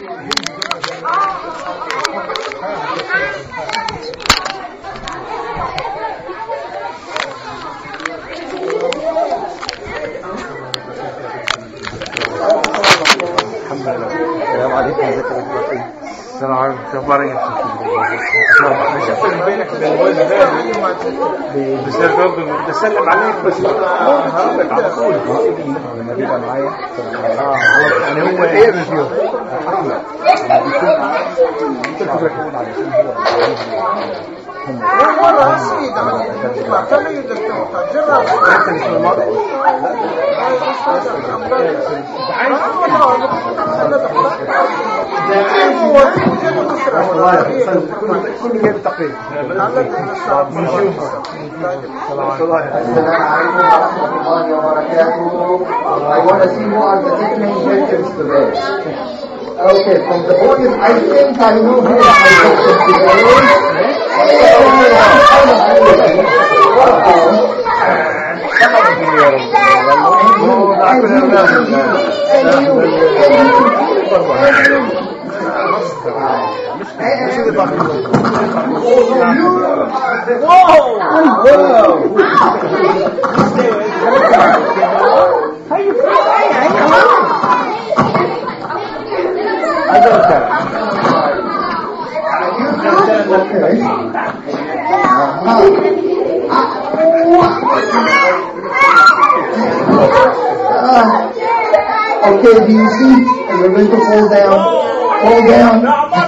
السلام عليكم. السلام عليكم. اخبارك؟ بسلم عليك بس هربك على طول لما بيبقى معايا. يعني هو ايه ريفيو احمد مرة أسيدة كم يدرك جرب كل جيب تقريبا. I want to see who are the nickname victims today. Okay, from the audience, I think I know who are my victims today. Okay, do you see? You're going to fall down. Fall down.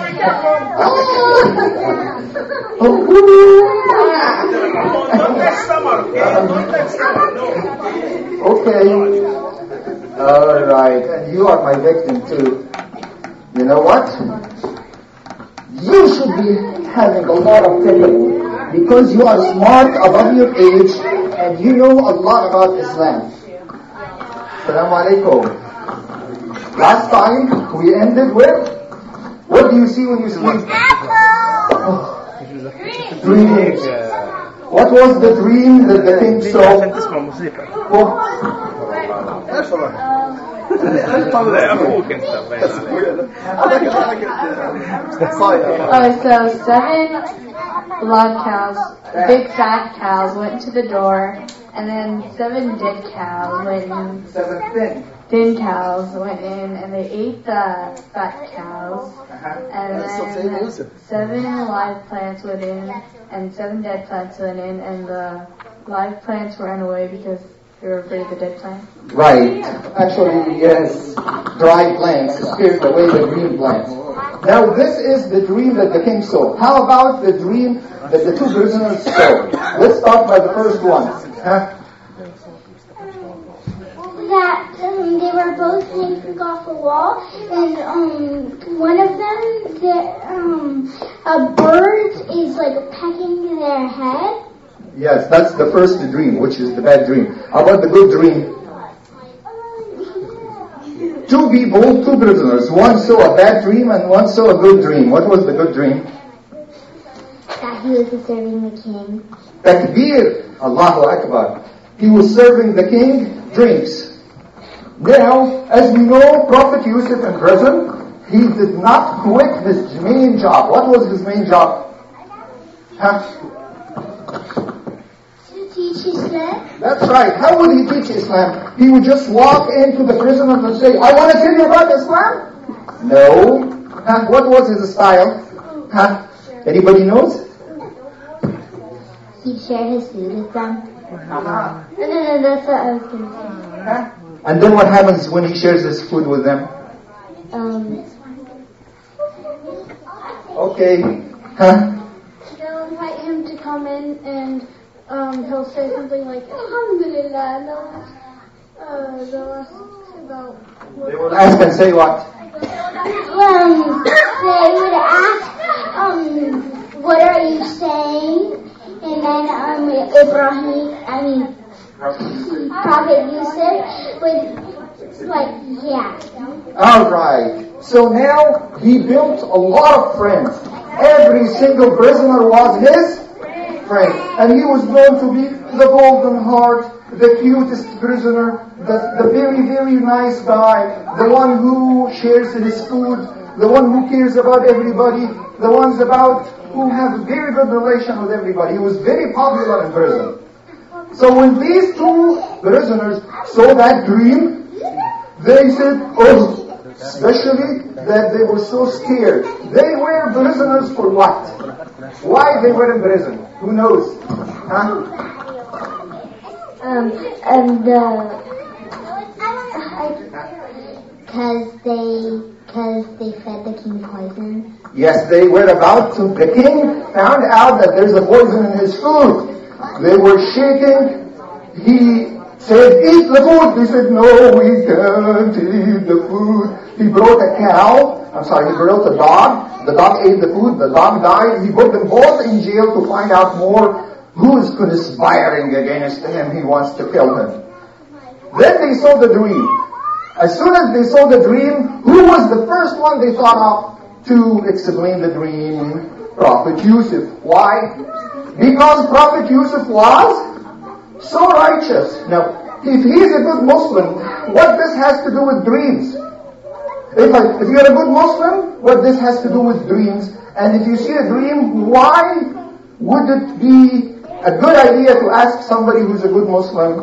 Okay. All right. And you are my victim too. You know what? You should be having a lot of pity because you are smart, above your age, and you know a lot about Islam. Assalamu alaikum. Last time we ended with, what do you see when you sleep? Dreams. What was the dream that the king saw? So 7 live cows, big fat cows, went to the door, and then 7 dead cows went in. 7 thin cows went in, and they ate the fat cows, and then 7 live plants went in, and 7 dead plants went in, and the live plants ran away because they were afraid of the dead plants. Right. Actually, yes. Dry plants scared away the green plants. Now, this is the dream that the king saw. How about the dream that the 2 prisoners saw? Let's start by the first one. That they were both hanging off a wall, and one of them, a bird is like pecking their head. Yes, that's the first dream, which is the bad dream. How about the good dream? 2 people, 2 prisoners. One saw a bad dream and one saw a good dream. What was the good dream? That he was serving the king. Takbir! Allahu Akbar. He was serving the king drinks. Now, as we know, Prophet Yusuf in prison, he did not quit his main job. What was his main job? To teach Islam. That's right. How would he teach Islam? He would just walk into the prison and say, I want to tell you about Islam? No. What was his style? Anybody knows? He'd share his food with them. No, that's what I was going to say. And then what happens when he shares his food with them? Okay. They'll invite him to come in, and he'll say something like, Alhamdulillah, and they'll ask about what... They will ask and say what? They would ask, what are you saying? And then Prophet Yusuf would, yeah. Alright. So now he built a lot of friends. Every single prisoner was his friend. And he was known to be the golden heart, the cutest prisoner, the very, very nice guy, the one who shares his food the one who cares about everybody, the ones about who have a very good relation with everybody. He was very popular in prison. So when these two prisoners saw that dream, they said, oh, especially that they were so scared. They were prisoners for what? Why they were in prison? Who knows? Huh? Because they fed the king poison. Yes, they were about to. The king found out that there's a poison in his food. They were shaking. He said, eat the food. They said, no, we can't eat the food. He brought a he brought a dog. The dog ate the food. The dog died. He put them both in jail to find out more who is conspiring against him. He wants to kill him. Then they saw the dream. As soon as they saw the dream, who was the first one they thought of to explain the dream? Prophet Yusuf. Why? Because Prophet Yusuf was so righteous. Now, if he's a good Muslim, what this has to do with dreams? If you're a good Muslim, what this has to do with dreams? And if you see a dream, why would it be a good idea to ask somebody who's a good Muslim?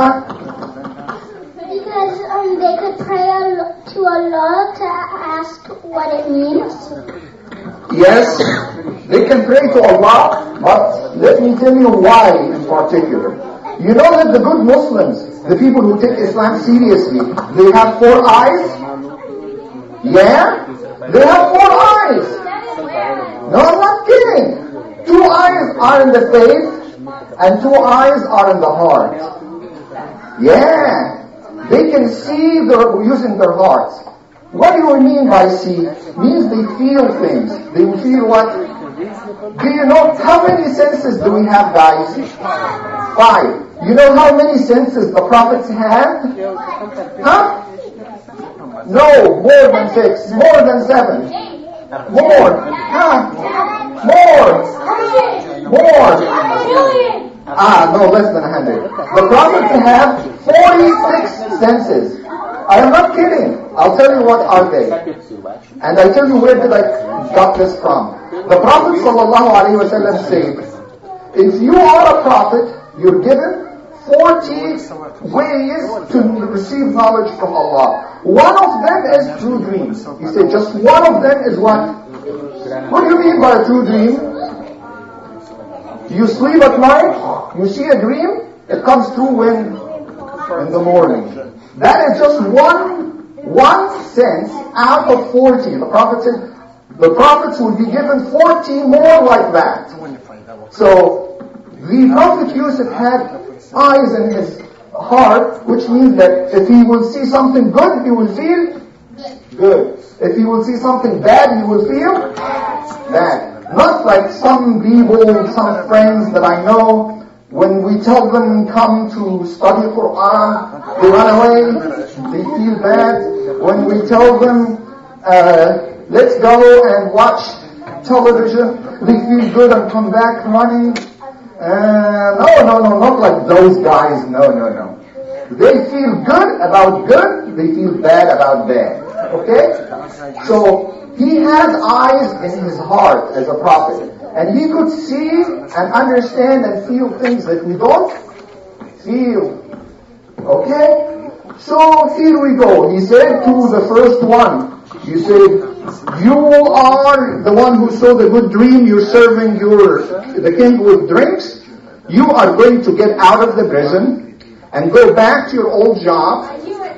Because they could pray to Allah to ask what it means. Yes, they can pray to Allah, but let me tell you why in particular. You know that the good Muslims, the people who take Islam seriously, they have 4 eyes? Yeah? They have 4 eyes. No, I'm not kidding. 2 eyes are in the face, and 2 eyes are in the heart. Yeah. They can see using their hearts. What do you mean by see? Means they feel things. They feel what? Do you know how many senses do we have, guys? 5. You know how many senses the prophets had? Huh? No, more than 6. More than 7. More. Huh? More. No, less than 100. The prophets have 46 senses. I am not kidding. I'll tell you what are they. And I'll tell you where did I got this from. The Prophet ﷺ said, if you are a prophet, you're given 40 ways to receive knowledge from Allah. One of them is true dreams. He said just one of them is what? What do you mean by a true dream? You sleep at night, you see a dream, it comes true in the morning. That is just one sense out of 40. The Prophet said the prophets would be given 40 more like that. So the Prophet Yusuf had eyes in his heart, which means that if he will see something good, he will feel good. If he will see something bad, he will feel bad. Not like some people, some friends that I know, when we tell them come to study Quran, they run away, they feel bad. When we tell them, let's go and watch television, they feel good and come back running. No, not like those guys, no. They feel good about good, they feel bad about bad. Okay? So, he has eyes in his heart as a prophet. And he could see and understand and feel things that we don't feel. Okay? So here we go. He said to the first one, he said, you are the one who saw the good dream, you're serving the king with drinks. You are going to get out of the prison and go back to your old job.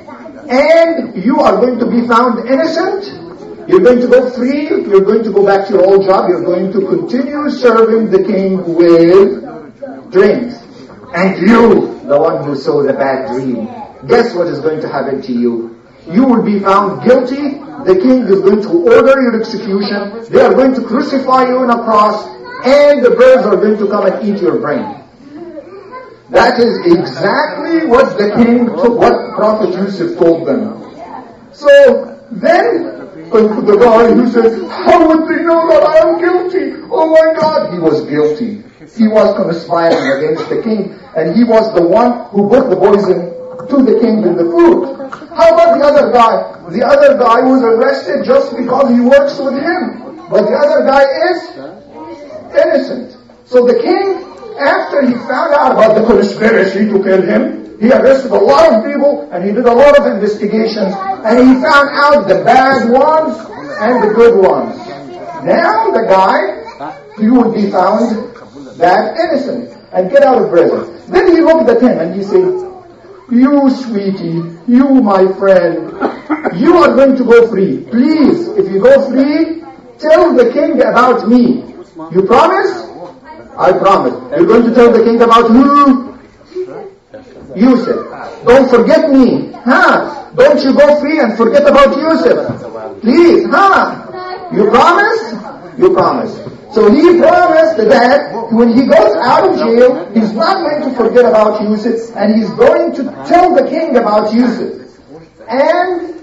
And you are going to be found innocent. You're going to go free. You're going to go back to your old job. You're going to continue serving the king with drinks. And you, the one who saw the bad dream, guess what is going to happen to you? You will be found guilty. The king is going to order your execution. They are going to crucify you on a cross. And the birds are going to come and eat your brain. That is exactly what what Prophet Yusuf told them. So then, the guy who said, how would they know that I am guilty? Oh my God! He was guilty. He was conspiring against the king, and he was the one who put the poison to the king with the food. How about the other guy? The other guy was arrested just because he works with him. But the other guy is innocent. So the king, after he found out about the conspiracy to kill him, he arrested a lot of people and he did a lot of investigations and he found out the bad ones and the good ones. Now the guy, he would be found that innocent and get out of prison. Then he looked at him and he said, "You sweetie, you my friend, you are going to go free. Please, if you go free, tell the king about me. You promise?" "I promise." "You're going to tell the king about who?" "Yusuf. Don't forget me. Huh? Don't you go free and forget about Yusuf. Please, huh? You promise?" "You promise." So he promised that when he goes out of jail, he's not going to forget about Yusuf, and he's going to tell the king about Yusuf. And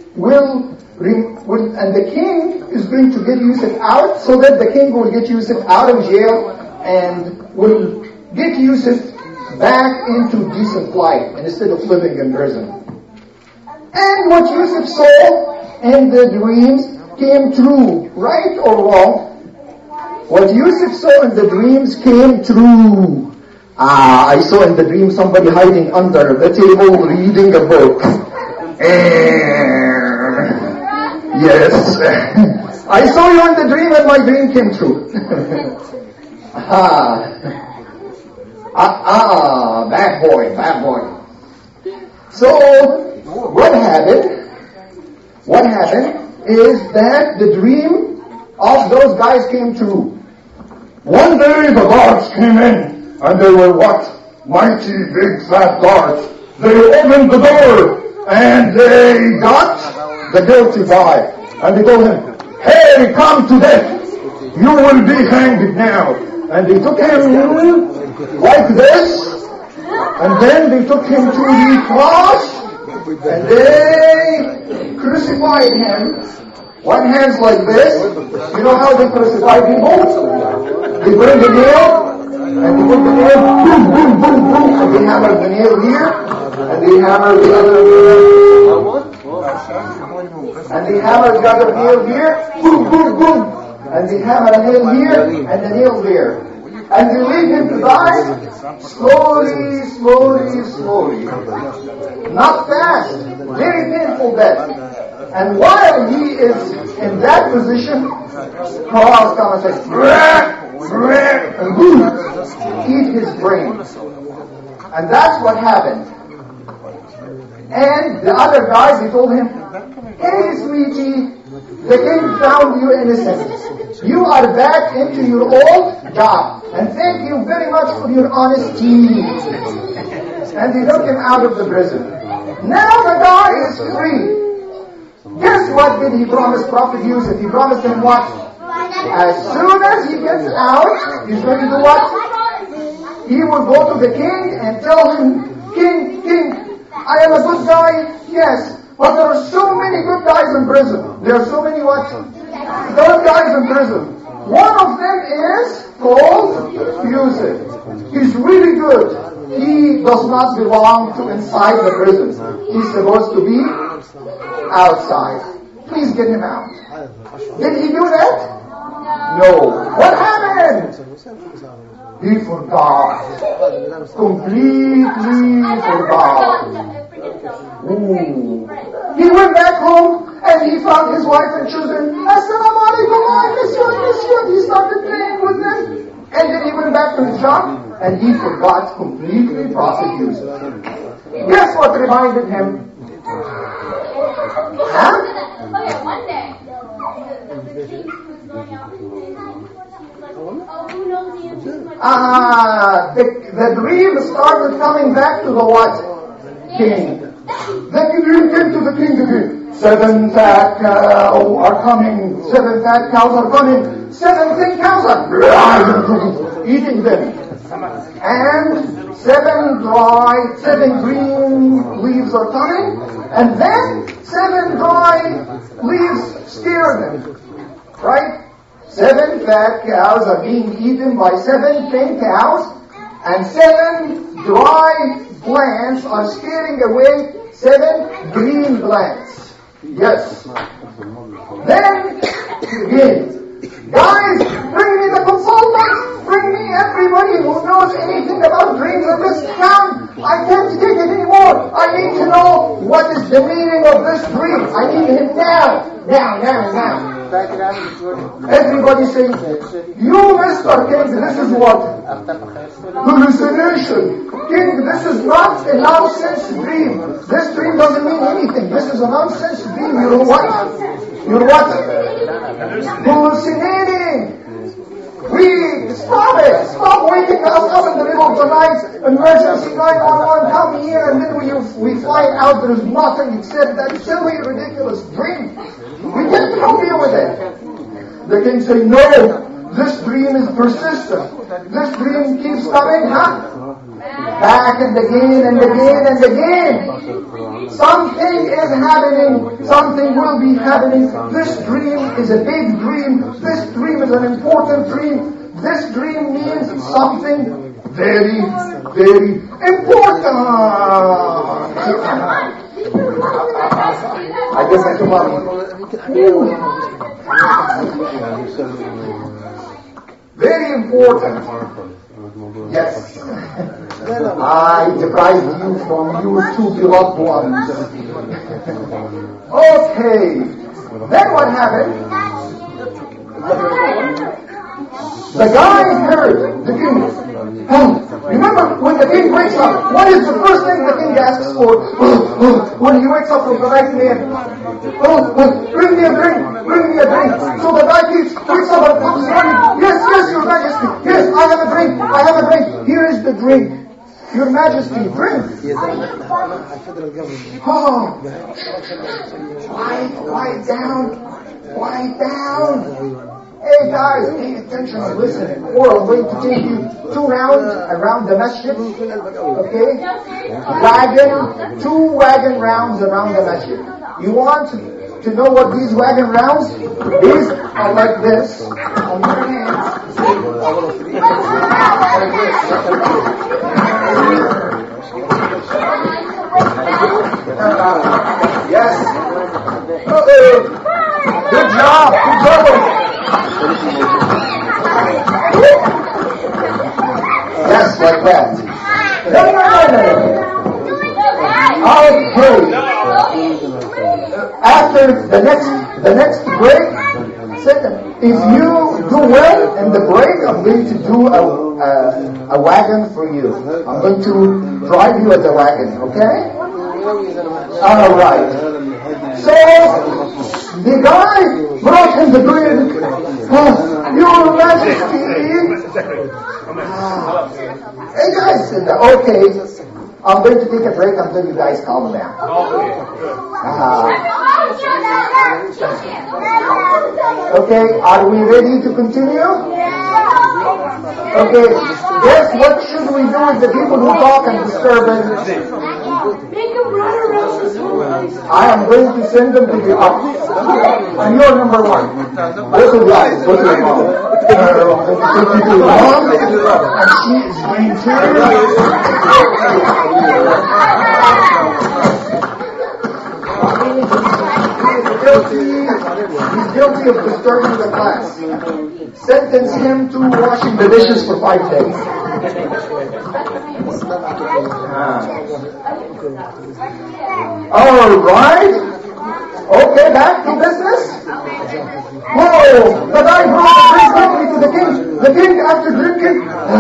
the king is going to get Yusuf out, so that the king will get Yusuf out of jail and will get Yusuf back into decent life instead of living in prison. And what Yusuf saw in the dreams came true, right or wrong? What Yusuf saw in the dreams came true. I saw in the dream somebody hiding under the table reading a book. Yes. I saw you in the dream and my dream came true. Bad boy. So, what happened is that the dream of those guys came true. One day the guards came in, and they were what? Mighty big fat guards. They opened the door, and they got the guilty guy. And they told him, "Hey, come to death. You will be hanged now." And they took him like this, and then they took him to the cross, and they crucified him. One hand's like this. You know how they crucify people? They bring the nail, and they put the nail, boom, boom, boom, boom, and they hammer the nail here, and they hammer the other nail, and they hammer the other nail here, boom, boom, boom, and they hammer a nail here, and the nail there. And they leave him to die slowly, slowly, slowly. Not fast, very painful death. And while he is in that position, Cross comes and says, and eat his brain. And that's what happened. And the other guys, they told him, "Hey, sweetie, the king found you innocent. You are back into your old job. And thank you very much for your honesty." And they took him out of the prison. Now the guy is free. Guess what did he promise Prophet Yusuf? He promised him what? As soon as he gets out, he's going to do what? He will go to the king and tell him, King, I am a good guy, yes, but there are so many good guys in prison. There are so many what? Good guys in prison. One of them is called Yusuf. He's really good. He does not belong to inside the prison. He's supposed to be outside. Please get him out. Did he do that? No. What happened? He forgot. Completely forgot. Ooh. He went back home and he found his wife and children. Assalamu alaikum, I miss you. He started playing with them. And then he went back to his job and he forgot completely Prophet Yusuf. Guess what reminded him? Huh? Okay, one day, the king was going out and who knows the answer? The dream started coming back to the what? King. The dream came to the king again. 7 fat cows are coming. 7 fat cows are coming. 7 thin cows are eating them. And 7 green leaves are coming. And then 7 dry leaves scare them. Right? 7 fat cows are being eaten by 7 thin cows. and 7 dry plants are scaring away 7 green plants. Yes. Then again, guys, bring me the consultants, bring me everybody who knows anything about dreams in this town. I can't take it anymore. I need to know what is the meaning of this dream. I need him now. Everybody saying, you Mr. King, this is what? Hallucination. King, this is not a nonsense dream. This dream doesn't mean anything. This is a nonsense dream. You're what? You're what? Hallucinating. Stop it. Stop waking us up in the middle of the night. Emergency 911, come here, and then we find out there's nothing except that silly, ridiculous dream. We can't help you with it. The king say, no, this dream is persistent. This dream keeps coming, back and again and again and again. Something is happening. Something will be happening. This dream is a big dream. This dream is an important dream. This dream means something very, very important. I guess I come on. Very important. Yes. I deprived you from your 2 beloved ones. Okay. Then what happened? The guy heard the king. Remember, when the king wakes up, what is the first thing the king asks for? When he wakes up from the nightmare? Bring me a drink. Bring me a drink. So the guy wakes up and comes running. Yes, your majesty. Yes, I have a drink. I have a drink. Here is the drink. Your majesty, drink. Oh. Quiet down. Quiet down. Hey guys, pay attention and listen. Or I'm going to take you 2 rounds around the masjid. Okay? 2 wagon rounds around the masjid. You want to know what these wagon rounds? These are like this. On your hands. Yes. Good job. Good job. Yes, like that. No. Okay. After the next break, if you do well in the break, I'm going to do a wagon for you. I'm going to drive you as a wagon, okay? All right. So the guy brought him the drink. Your Majesty. Hey guys, okay. I'm going to take a break until you guys calm down. Okay, are we ready to continue? Okay, yes, what should we do with the people who talk and disturb us? I am going to send them to the office. And you're number 1. Go to the office. Go to the mom. And she is going to... He's guilty of disturbing the class. Sentence him to washing the dishes for 5 days. All right. Okay, back to business. Whoa! The guy brought the drink quickly to the king. The king, after drinking,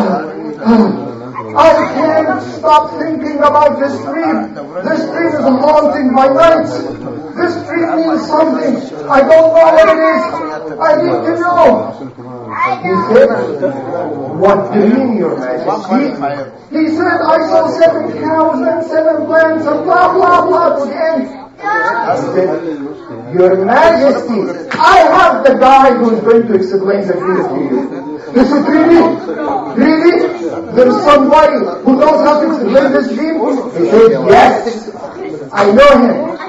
I can't stop thinking about this dream. This dream is haunting my nights. This dream means something. I don't know what it is. I need to know. He said, what dream, your majesty? He said, I saw 7 cows and 7 plants and blah, blah, blah to the end. He said, your majesty, I have the guy who is going to explain the dream to you. He said, really? There is somebody who knows how to explain this dream? He said, yes, I know him.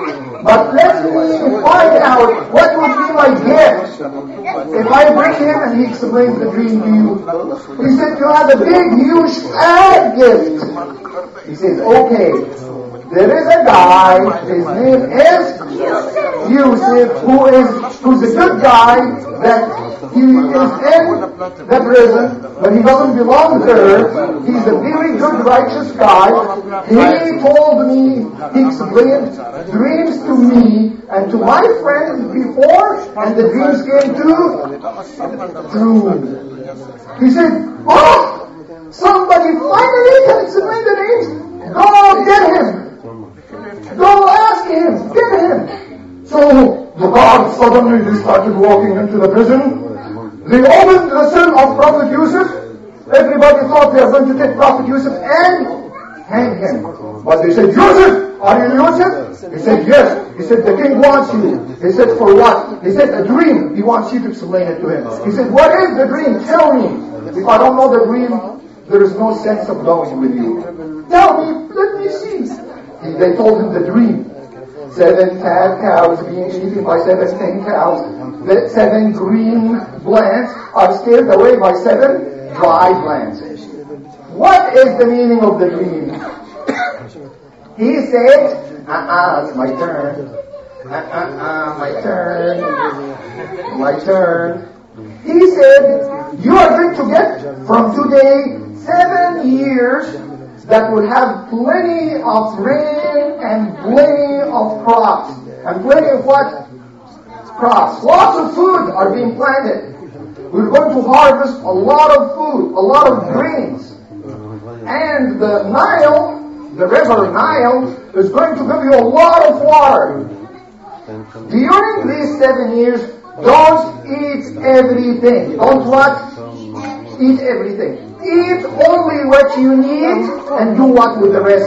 But let me find out what would be my gift if I bring him and he explains the dream to you. He said, you have a big, huge, fat gift. He says, okay, there is a guy, his name is Yusuf, who's a good guy, that he is in the prison, but he doesn't belong there. He's a very good, righteous guy. He told me, he explained dreams to me and to my friends before, and the dreams came true. He said, oh, somebody finally can explain the dreams. Go get him. Go ask him. Get him. So the guards suddenly started walking into the prison. They opened the cell of Prophet Yusuf. Everybody thought they were going to take Prophet Yusuf and hang him. But they said, Yusuf, are you Yusuf? He said, yes. He said, the king wants you. He said, for what? He said, a dream. He wants you to explain it to him. He said, what is the dream? Tell me. If I don't know the dream, there is no sense of going with you. Tell me, let me see. They told him the dream. 7 fat cows being eaten by 7 thin cows. The 7 green plants are scared away by 7 dry plants. What is the meaning of the dream? He said, it's my turn. My turn. He said, you are going to get from today 7 years that will have plenty of rain and plenty of crops. And plenty of what? Crops. Lots of food are being planted. We're going to harvest a lot of food, a lot of grains. And the Nile, the river Nile, is going to give you a lot of water. During these 7 years, don't eat everything. Don't what? Eat everything. Eat only what you need and do what with the rest?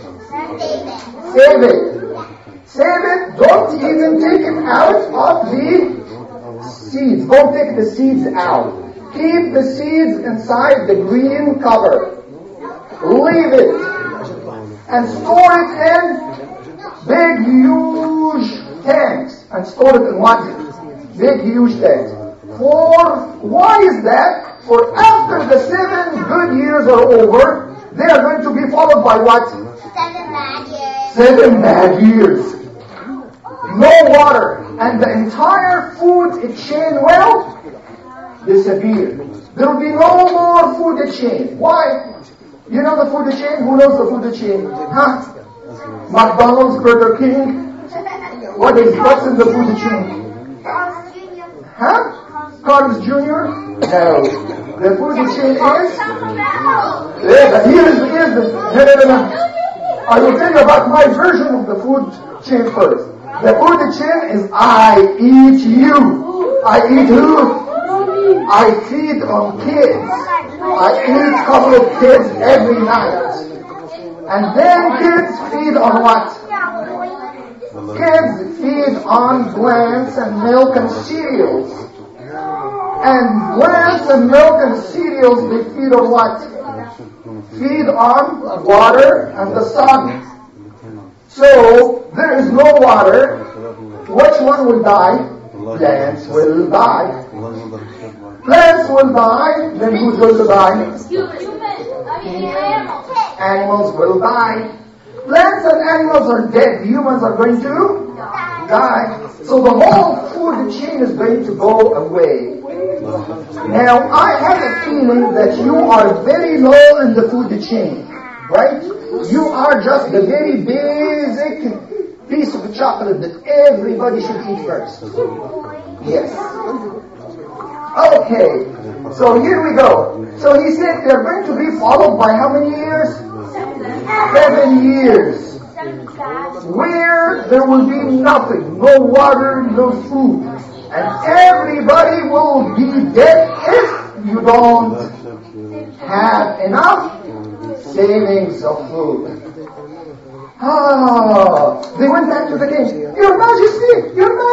Save it. Save it. Don't even take it out of the seeds. Don't take the seeds out. Keep the seeds inside the green cover. Leave it. And store it in big, huge tanks. And store it in what? Big, huge tanks. Why is that? For after the 7 good years are over, they are going to be followed by what? 7 bad years. 7 bad years. No water. And the entire food chain will disappear. There will be no more food chain. Why? You know the food chain? Who knows the food chain? Huh? McDonald's, Burger King. What's in the food chain? Huh? Carl's Jr.? No. The food chain is? Here's the. No. I will tell you about my version of the food chain first. The food chain is I eat you. I eat who? I feed on kids. I eat a couple of kids every night. And then kids feed on what? Kids feed on plants and milk and cereals. And plants and milk and cereals, they feed on what? Feed on water and the sun. So, there is no water. Which one will die? Plants will die. Plants will die. Then who's going to die? Animals will die. Plants and animals are dead. Humans are going to die. So the whole food chain is going to go away. Now, I have a feeling that you are very low in the food chain, right? You are just the very basic piece of chocolate that everybody should eat first. Yes. Okay. So here we go. So he said they're going to be followed by how many years? 7 years. Where there will be nothing, no water, no food. And everybody will be dead if you don't have enough savings of food. They went back to the king. Your Majesty,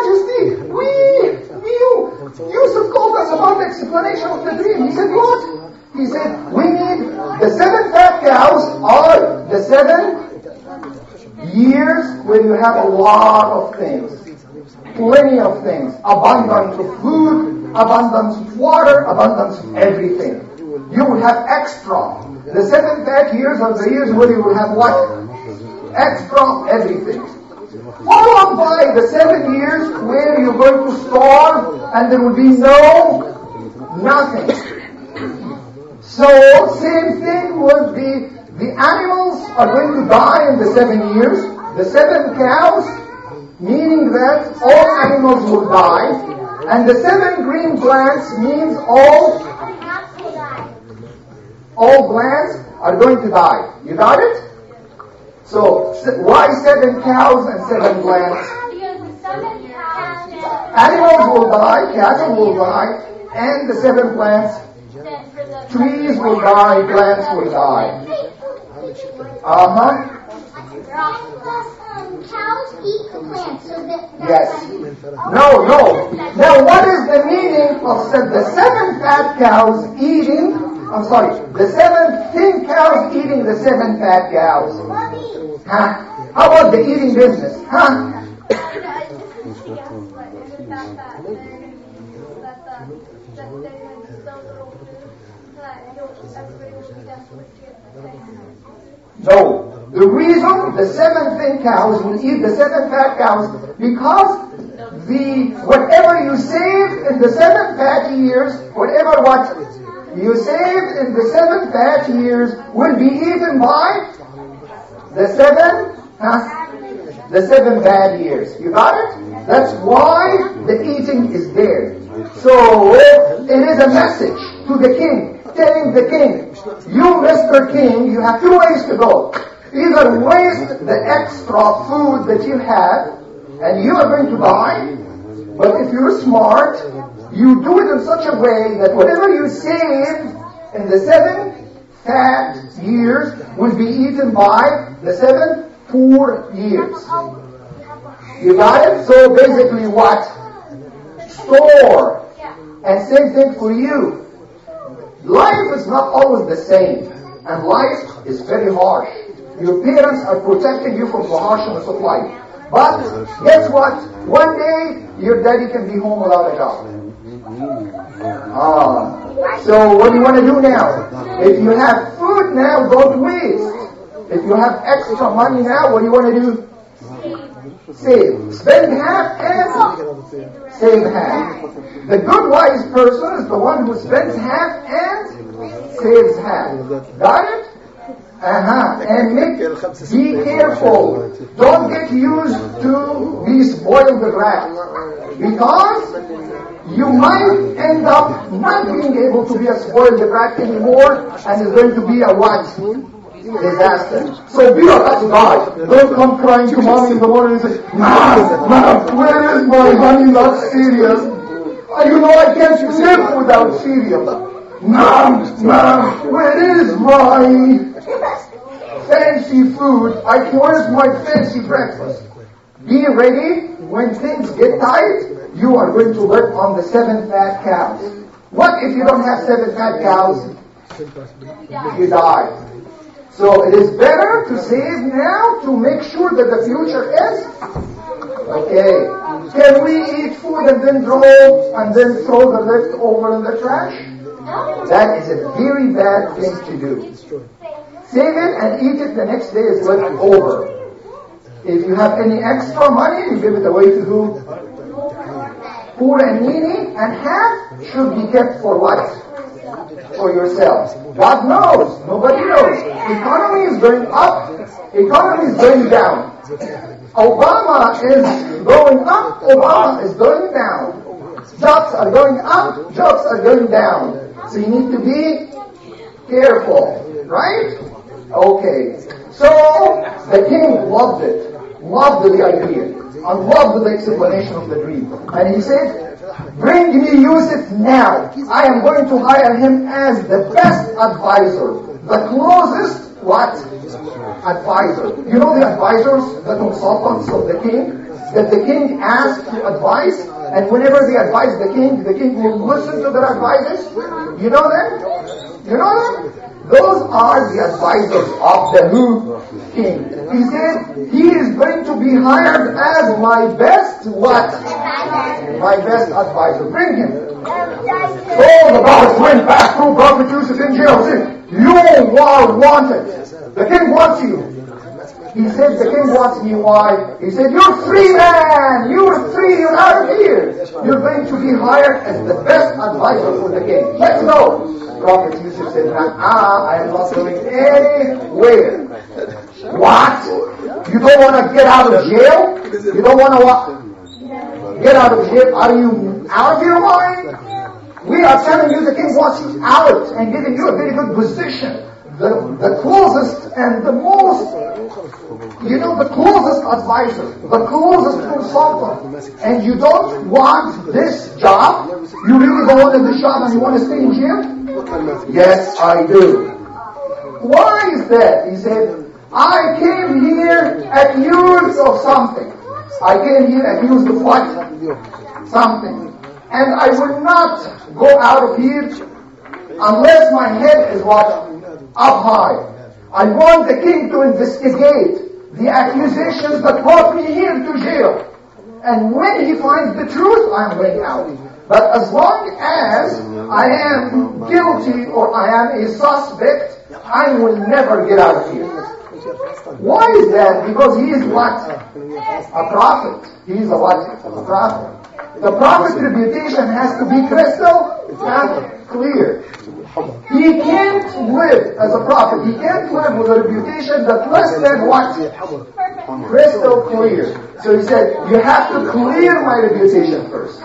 Yusuf told us about the explanation of the dream. He said, what? He said, we need the 7 fat cows or the 7 years where you have a lot of things, plenty of things, abundance of food, abundance of water, abundance of everything. You will have extra. The 7 fat years are the years where you will have what? Extra everything. Followed by the 7 years where you're going to starve and there will be nothing. So, same thing with the animals are going to die in the 7 years. The 7 cows, meaning that all animals will die. And the 7 green plants means all plants are going to die. You got it? So, why 7 cows and 7 plants? Animals will die, cattle will die, and the 7 plants, trees will die, plants will die. Cows eat the plants, so that... Yes. No. Now, what is the meaning of the 7 fat cows eating... the 7 thin cows eating the 7 fat cows? Huh? How about the eating business? Huh? No. The reason the 7 thin cows will eat the 7 fat cows, because whatever you save in the 7 fat years, whatever what you saved in the 7 fat years will be eaten by the 7 bad years. You got it? That's why the eating is there. So it is a message to the king, telling the king, you Mr. King, you have 2 ways to go. Either waste the extra food that you have, and you are going to die, but if you're smart, you do it in such a way that whatever you save in the 7 fat years will be eaten by the 7 poor years. You got it? So basically what? Store. And same thing for you. Life is not always the same. And life is very harsh. Your parents are protecting you from the harshness of life. But guess what? One day your daddy can be home without a job. So what do you want to do now? If you have food now, don't waste. If you have extra money now, what do you want to do? Save. Spend half and save half. The good wise person is the one who spends half and saves half. Got it? And be careful. Don't get used to be spoiled brat, because you might end up not being able to be a spoiled brat anymore, and it's going to be a what? Disaster. So be a God. Don't come crying to mommy in the morning and say, Mom, where is my honey nut cereal? I can't live without cereal. Mom, where is my fancy food? Where's my fancy breakfast? Be ready. When things get tight, you are going to work on the 7 fat cows. What if you don't have 7 fat cows? You die. So it is better to save now to make sure that the future is okay. Can we eat food and then throw the leftover in the trash? That is a very bad thing to do. Save it and eat it the next day is leftover. If you have any extra money, you give it away to who? Poor and needy, and half should be kept for what? For yourselves. God knows. Nobody knows. Economy is going up. Economy is going down. Obama is going up. Obama is going down. Jobs are going up. Jobs are going down. So you need to be careful. Right? Okay. So the king loved it. Loved the idea. And loved the explanation of the dream. And he said, bring me Yusuf now. I am going to hire him as the best advisor. The closest, what? Advisor. You know the advisors, the consultants of the king? That the king asks to advise, and whenever they advise the king will listen to their advices. You know them? You know them? Those are the advisors of the king. He said, he is going to be hired as my best what? My best advisor. Bring him. So the prophet went back to Prophet Yusuf in jail. Said, you are wanted. The king wants you. He said, the king wants me. Why? He said, you're free, man. You're free. You're out of here. You're going to be hired as the best advisor for the king. Let's go. Prophet Yusuf said, I am not going anywhere. What? You don't want to get out of jail? You don't want to what? Get out of jail? Are you out of your mind? We are telling you the king wants you out and giving you a very good position. The closest and the most, the closest advisor, the closest consultant, and you don't want this job? You really don't want this job and you want to stay in jail? Yes, I do. Why is that? He said, I came here accused of something. I came here accused of what? Something. And I will not go out of here unless my head is what? Up high. I want the king to investigate the accusations that brought me here to jail. And when he finds the truth, I'm going out. But as long as I am guilty or I am a suspect, I will never get out of here. Why is that? Because he is what? A prophet. He is a what? A prophet. The prophet's reputation has to be crystal clear. He can't live as a prophet. He can't live with a reputation that's less than what? Crystal clear. So he said, you have to clear my reputation first.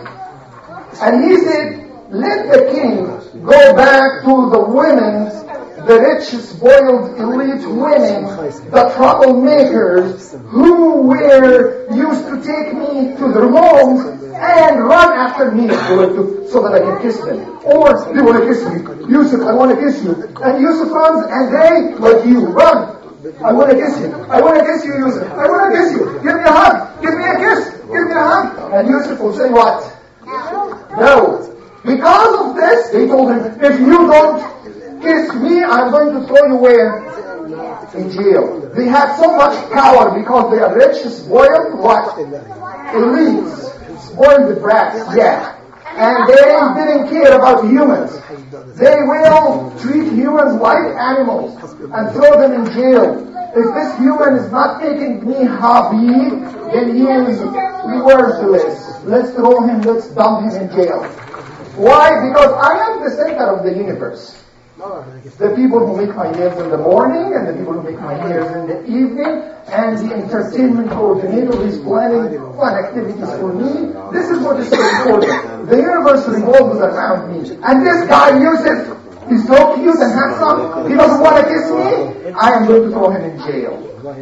And he said, let the king go back to the women, the rich, spoiled, elite women, the troublemakers who used to take me to their homes and run after me so that I can kiss them. Or they want to kiss me. Yusuf, I want to kiss you. And Yusuf runs and they, like you, run. I want to kiss you. I want to kiss you, Yusuf. I want to kiss you. Give me a hug. Give me a kiss. Give me a hug. And Yusuf will say what? No. Because of this, they told him, if you don't kiss me, I'm going to throw you where? In jail. They have so much power because they are rich, spoiled, what? Elites. Spoiled brats, yeah. And they didn't care about humans. They will treat humans like animals and throw them in jail. If this human is not making me happy, then he is worthless. Let's throw him, let's dump him in jail. Why? Because I am the center of the universe. The people who make my nails in the morning and the people who make my hairs in the evening and the entertainment coordinator is planning fun activities for me. This is what is so important. The universe revolves around me. And this guy, Yusuf, he's so cute and handsome. He doesn't want to kiss me. I am going to throw him in jail.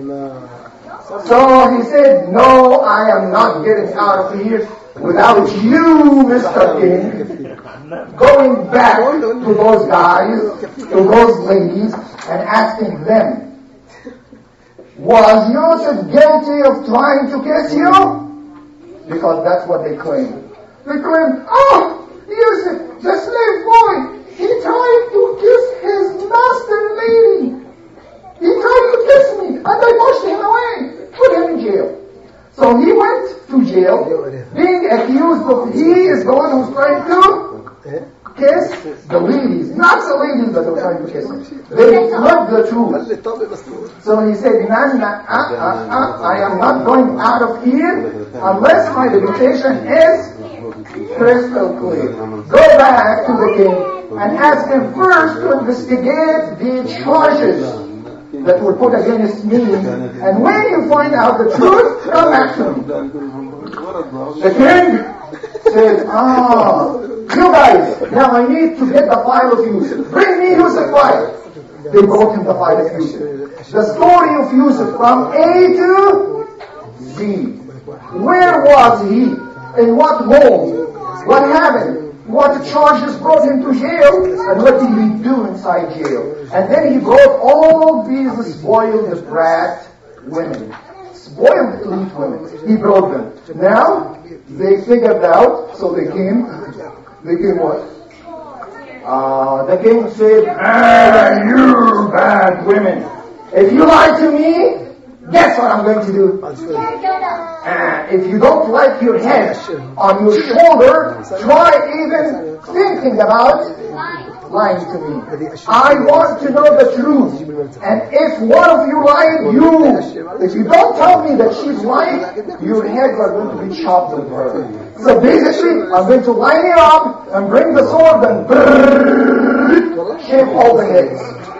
So he said, no, I am not getting out of here without you, Mr. King, going back to those guys, to those ladies, and asking them, was Yusuf guilty of trying to kiss you? Because that's what they claim. They claim, oh, Yusuf, the slave boy, he tried to kiss his master lady. He tried to kiss me, and I pushed him away, put him in jail. So he went to jail, being accused of he is the one who's trying to kiss the ladies, not the ladies that were trying to kiss him. They love the truth. So he said, I am not going out of here unless my reputation is crystal clear. Go back to the king and ask him first to investigate the charges that were put against me, and when you find out the truth, come back to me. The king said, you guys, now I need to get the file of Yusuf. Bring me Yusuf's file. They brought him the file of Yusuf. The story of Yusuf from A to Z. Where was he? In what home? What happened? What charges brought him to jail, and what did he do inside jail? And then he brought all these spoiled brat women, spoiled elite women. He brought them. Now, they figured out, so they came what? The king said, you bad women. If you lie to me, guess what I'm going to do? If you don't like your head on your shoulder, try even thinking about lying to me. I want to know the truth. And if one of you lied, if you don't tell me that she's lying, your heads are going to be chopped with her. So basically, I'm going to line it up and bring the sword and shave all the heads.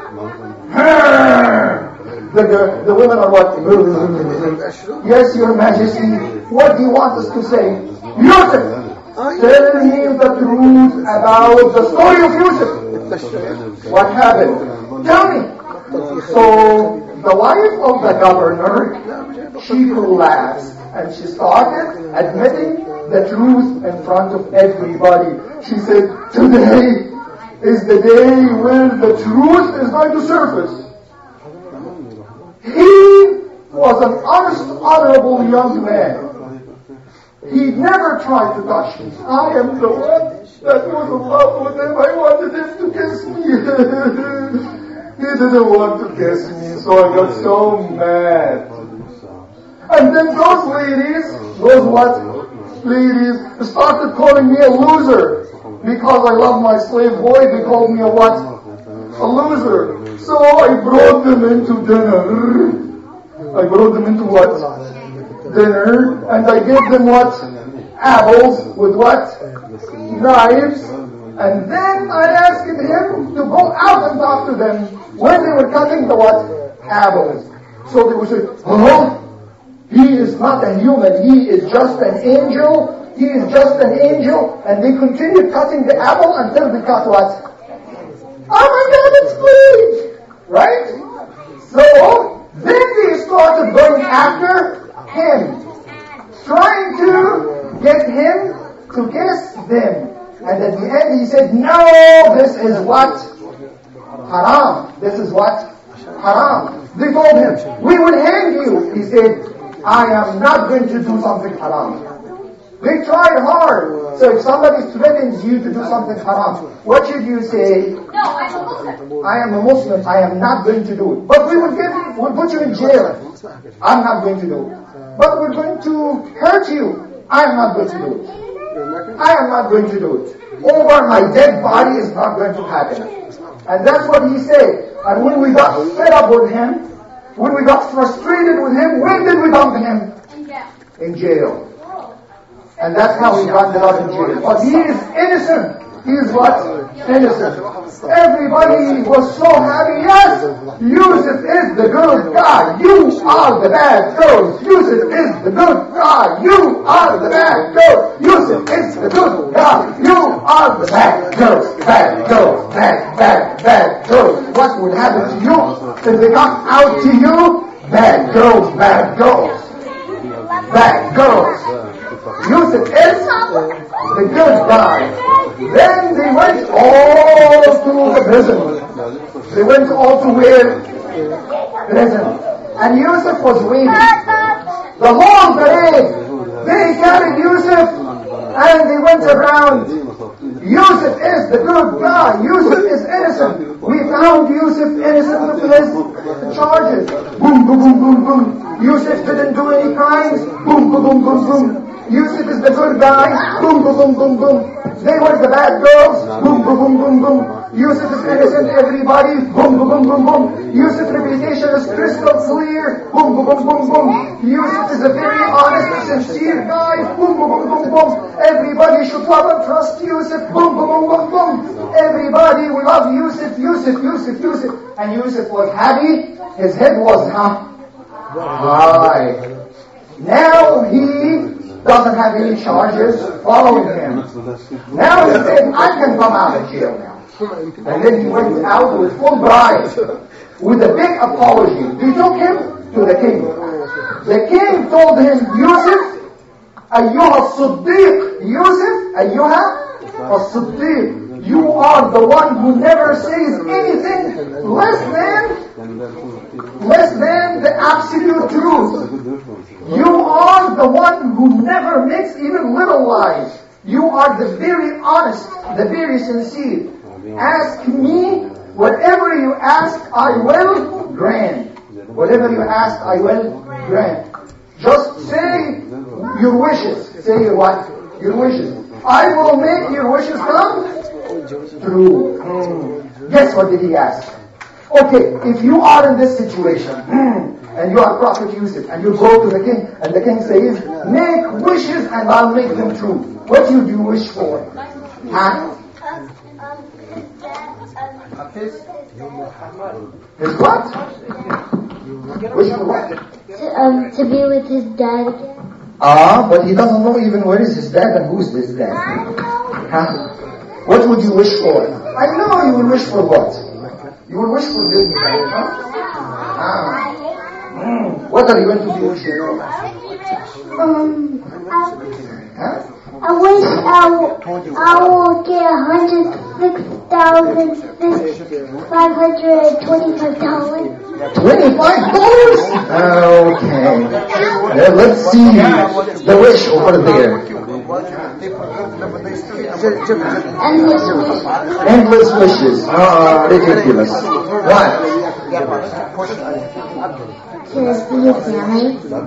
The women are what? Yes, Your Majesty. What do you want us to say? Yusuf! Tell him the truth about the story of Yusuf. What happened? Tell me. So, the wife of the governor, she collapsed and she started admitting the truth in front of everybody. She said, today is the day when the truth is going to surface. He was an honest, honorable young man. He never tried to touch me. I am the one that was in love with him. I wanted him to kiss me. He didn't want to kiss me, so I got so mad. And then those ladies started calling me a loser. Because I love my slave boy, they called me a what? A loser. So I brought them into dinner. I brought them into what? Dinner. And I gave them what? Apples with what? Knives. And then I asked him to go out and talk to them when they were cutting the what? Apples. So they would say, oh, he is not a human. He is just an angel. He is just an angel. And they continued cutting the apple until they cut what? Oh my God, it's bleed! Right? So, then they started going after him, trying to get him to kiss them. And at the end he said, no, this is what? Haram. This is what? Haram. They told him, we will hang you. He said, I am not going to do something haram. They tried hard. So if somebody threatens you to do something haram, what should you say? No, I'm a Muslim. I am a Muslim. I am not going to do it. But we'll put you in jail. I'm not going to do it. But we're going to hurt you. I'm not going to do it. I am not going to do it. Over my dead body is not going to happen. And that's what he said. And when we got fed up with him, when we got frustrated with him, when did we dump him? In jail. And that's how he got up in jail. But he is innocent. He is what? Innocent. Everybody was so happy. Yes, Yusuf is the good guy. You are the bad girls. Yusuf is the good guy. You are the bad girls. Yusuf is the good guy. You are the bad girls. Bad girls. Bad girls. What would happen to you if they got out to you? Bad girls. Bad girls. Bad girls. Yusuf is the good guy. Then they went all to the prison. They went all to where? Prison. And Yusuf was waiting. The whole parade, they carried Yusuf and they went around. Yusuf is the good guy. Yusuf is innocent. We found Yusuf innocent of his charges. Boom, boom, boom, boom, boom. Yusuf didn't do any crimes. Boom, boom, boom, boom, boom. Yusuf is the good guy. Boom, boom, boom, boom, boom. They were the bad girls. Boom, boom, boom, boom, boom. Yusuf is innocent, everybody. Boom, boom, boom, boom, boom. Yusuf's reputation is crystal clear. Boom, boom, boom, boom, boom. Yusuf is a very honest, sincere guy. Boom, boom, boom, boom, boom. Everybody should love and trust Yusuf. Boom, boom, boom, boom, boom. Everybody will love Yusuf, Yusuf, Yusuf, Yusuf. And Yusuf was happy. His head was high. Now he doesn't have any charges following him. Now he said, I can come out of jail now. And then he went out with full bride, with a big apology. They took him to the king. The king told him, Yusuf, Ayyuha Siddiq, Yusuf, Ayyuha Siddiq, you are the one who never says anything less than the absolute truth. You are the one who never makes even little lies. You are the very honest, the very sincere. Ask me, whatever you ask, I will grant. Whatever you ask, I will grant. Just say your wishes. Say what? Your wishes. I will make your wishes come true. Guess what did he ask? Okay, if you are in this situation, and you are Prophet Yusuf, and you go to the king, and the king says, make wishes and I'll make them true. What do you wish for? Huh? His what? Wish for what? To be with his dad again. But he doesn't know even where is his dad and who's his dad. Huh? What would you wish for? I know you will wish for what? You will wish for good, huh? What are you going to be wishing for? I wish I will get $106,525. $25? Okay. Now let's see the wish over there. Endless wishes. Ridiculous. What? To see his family.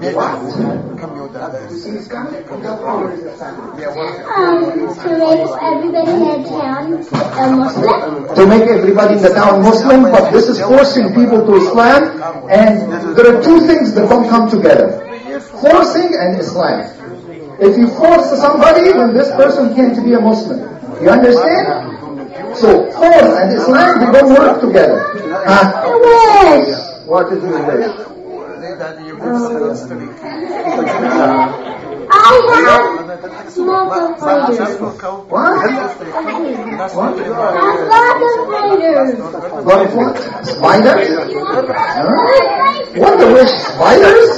To make everybody in the town Muslim. To make everybody in the town Muslim, but this is forcing people to Islam, and there are two things that don't come together. Forcing and Islam. If you force somebody, then this person can't be a Muslim. You understand? So, force and Islam, they don't work together. Wish. What is your wish? I have small fighters. What? What is what? Spiders? What the wish? Spiders?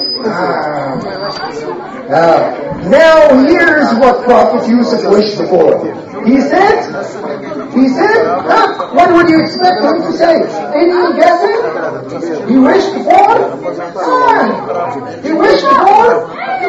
Now here's what Prophet Yusuf wished for. He said, what would you expect him to say? Any guessing? He wished for sun. He wished for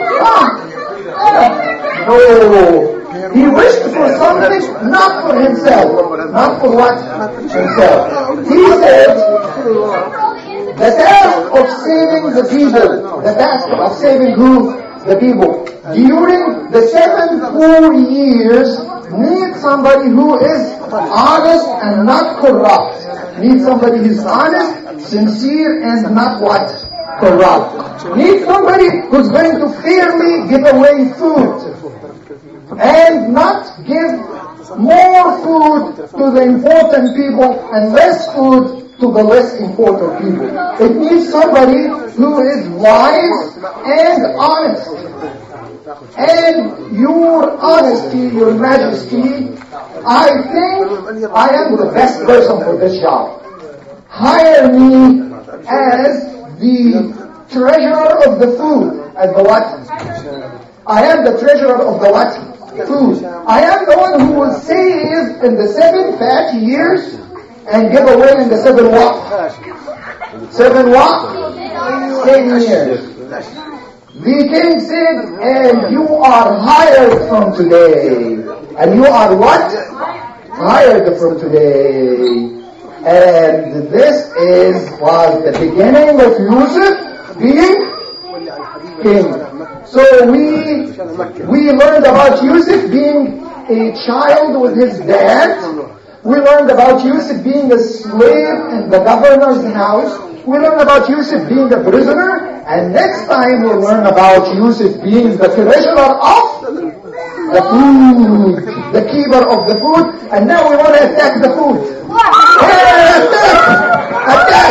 no. He wished for something not for himself. Not for what? Himself. He said, the task of saving the people. The task of saving who? The people. During the 7 full years, need somebody who is honest and not corrupt. Need somebody who is honest, sincere, and not what? Corrupt. Need somebody who's going to fairly give away food and not give more food to the important people and less food to the less important people. It needs somebody who is wise and honest. And your honesty, your majesty, I think I am the best person for this job. Hire me as the treasurer of the food. As the what? I am the treasurer of the what? Food. I am the one who will save in the 7 fat years and give away in the 7 what? 7 what? 10 years. The king said, and you are hired from today. And you are what? Hired from today. And this was the beginning of Yusuf being king. So we learned about Yusuf being a child with his dad. We learned about Yusuf being a slave in the governor's house. We learned about Yusuf being a prisoner. And next time we'll learn about Yusuf being the treasurer of the food, the keeper of the food. And now we want to attack the food. Hey, attack!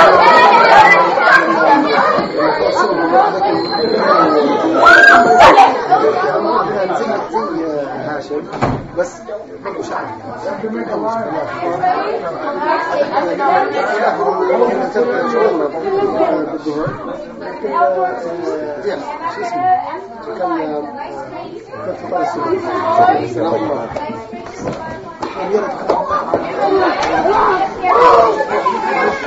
بس برضه شعبي كان